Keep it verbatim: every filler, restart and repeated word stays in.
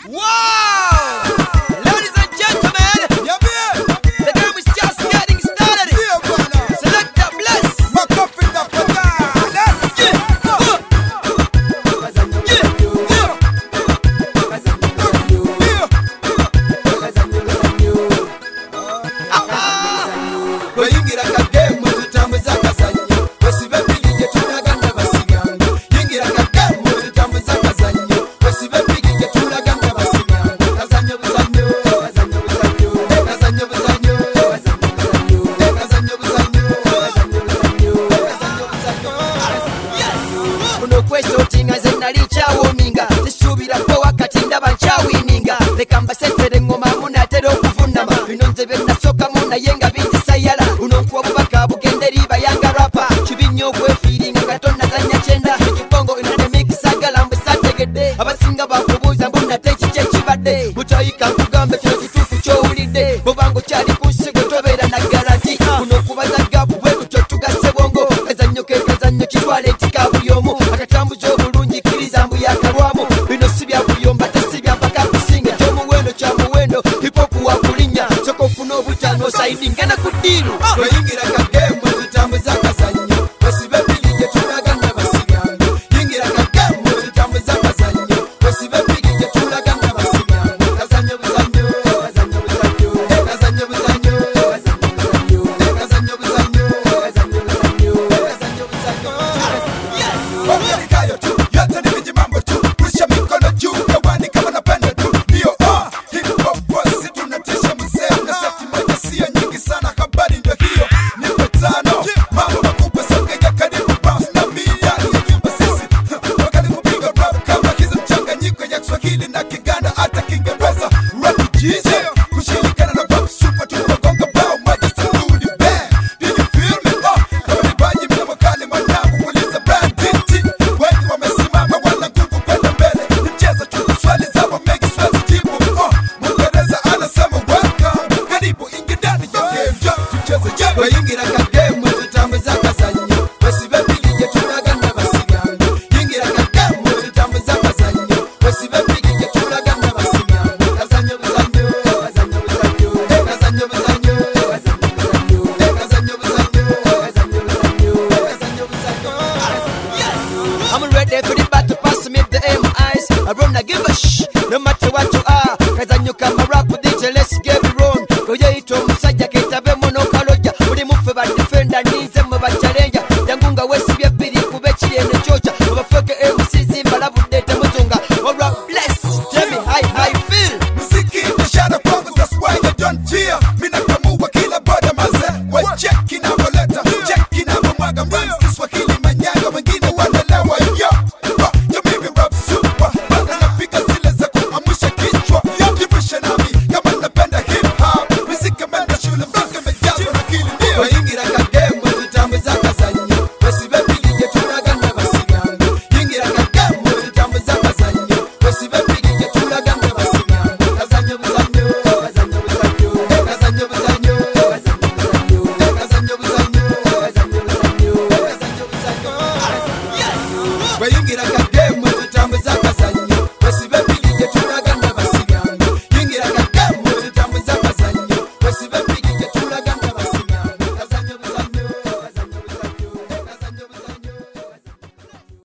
Wow! Ladies and gentlemen, the game is just getting started. Select the bless. Bayingira kagame tutambuza kazanyo wesibe bigije tunaganda basiganga yingira kagame tutambuza kazanyo wesibe bigije tunaganda basiganga kazanyo buzanyo kazanyo buzanyo kazanyo buzanyo kazanyo buzanyo kazanyo buzanyo Kuno kweso tinga zenali chawominga nisubira ko wakati ndaba nchawininga leka mbasesere ngoma munatera okuvunama bino nze bennasoka munayenga bintisayala uno nkuwa bubaka bugenderi bayanga rapa kibinyo okwefiringa gatonna zanya kyenda ekibongo inane mikisagala mbusategedde abasinga bakubuuza mbunate kiki ekibadde mutayika nkugambe kino kituufu kyowulidde bobango kyali kunsi gwe tobeera na garanti kuno okubaza gabu bwe kutyo tugase bongo kazannyo ke kazannyo kitwala etika buli omu akatambuza obulungi kkiriza mbu yakalwamu bino si bya buyomba tesi bya mpaka kusinga ekyomuwendo kya muwendo hipopu wa kulinnya soka ofuna obutano osaidi ngena ku ddiiru bayingira kagame tutambuza kazanyo wesibe bigije tunaganda basiganga yingira kagame tutambuza kazanyo wesibe bigije tunaganda basiganga kazanyo buzanyo kazanyo buzanyo kazanyo buzanyo kazanyo buzanyo kazanyo buzanyo kazanyo buzanyo Omerikayo tu yote ni viji mambo tu rusha mikono juu hewani kama napenda tu ndio ah hip hop boss tunatisha mzee na safi moja sio nyingi sana habari ndio hiyo nipe tano mambo makubwa sogea karibu bounce na mia ya nyimbo sisi wakati kupiga rap kama hizo mchanganyiko ya Kiswahili na Kiganda hata Kiingereza refugees kushirikana na rap super tunagonga bao moja saludi band do you feel me oh kama ni baji mdomo kali mwanangu kuuliza brand titi wengi wamesimama wana nguvu kwenda mbele mcheza tu swali zao make swali jibu oh Mwingereza anasema welcome karibu ingia ndani ya game ja tucheze je bayingira kagame tutambuza kazanyo wesibe bigije tunaganda basiganga yingira kagame tutambuza kazanyo wesibe bigije tunaganda basiganga kazanyo buzanyo kazanyo buzanyo kazanyo buzanyo kazanyo buzanyo kazanyo buzanyo kazanyo buzanyo I'm ready for the battle pass me the M Is I run I give a shh no matter what you are kazanyo kama rap D J let's get